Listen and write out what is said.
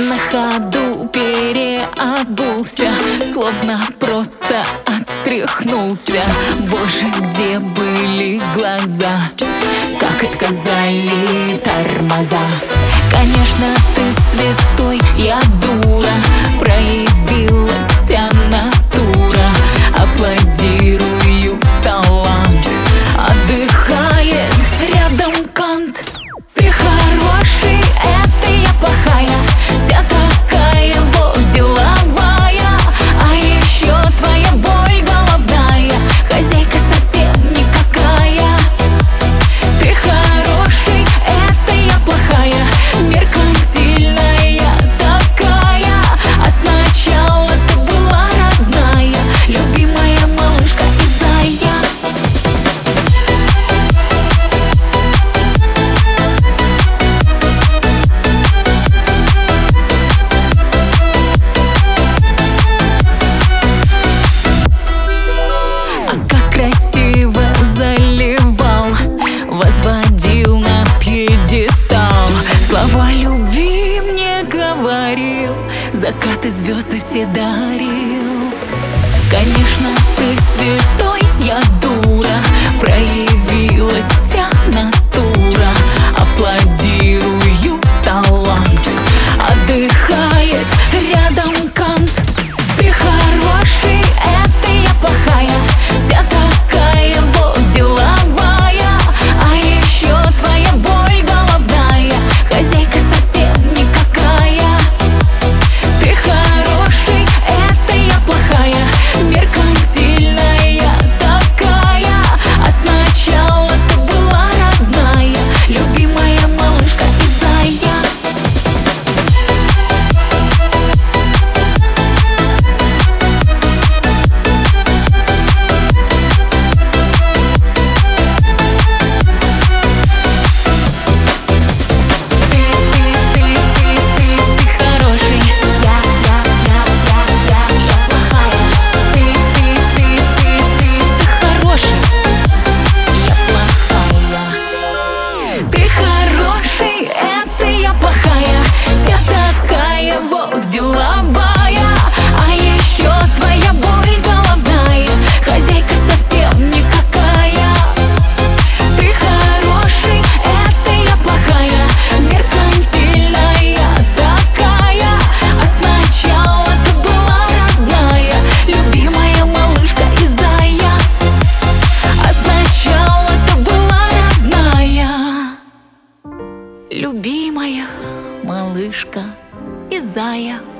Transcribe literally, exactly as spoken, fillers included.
на ходу переобулся, словно просто отряхнулся. Боже, где были глаза, как отказали тормоза. Конечно, ты святой, я дура, проявилась вся натура. Аплодирую, талант отдыхает рядом кант. Ты хороший, это я плохая, вся такая вот деловая. А еще твоя боль головная, хозяйка совсем никакая. Ты хороший, это я плохая, меркантильная такая. А сначала ты была родная, любимая малышка и зая. А как красиво заливал, возводил на пьедестал. Слова любви мне говорил, закаты звезды все дарил. Конечно, ты святой, я дура, проявилась вся натура. Аплодирую, талант отдыхает рядом кант. Ты хороший, это я плохая, вся такая вот деловая. А еще твоя боль головная, хозяйка совсем никакая. Ты хороший, это я плохая, меркантильная такая. А сначала ты была родная, любимая малышка и зая. Деловая, а еще твоя боль головная, хозяйка совсем никакая. Ты хороший, это я плохая, меркантильная такая. А сначала ты была родная, любимая малышка и зая. А сначала ты была родная, любимая малышка и зая.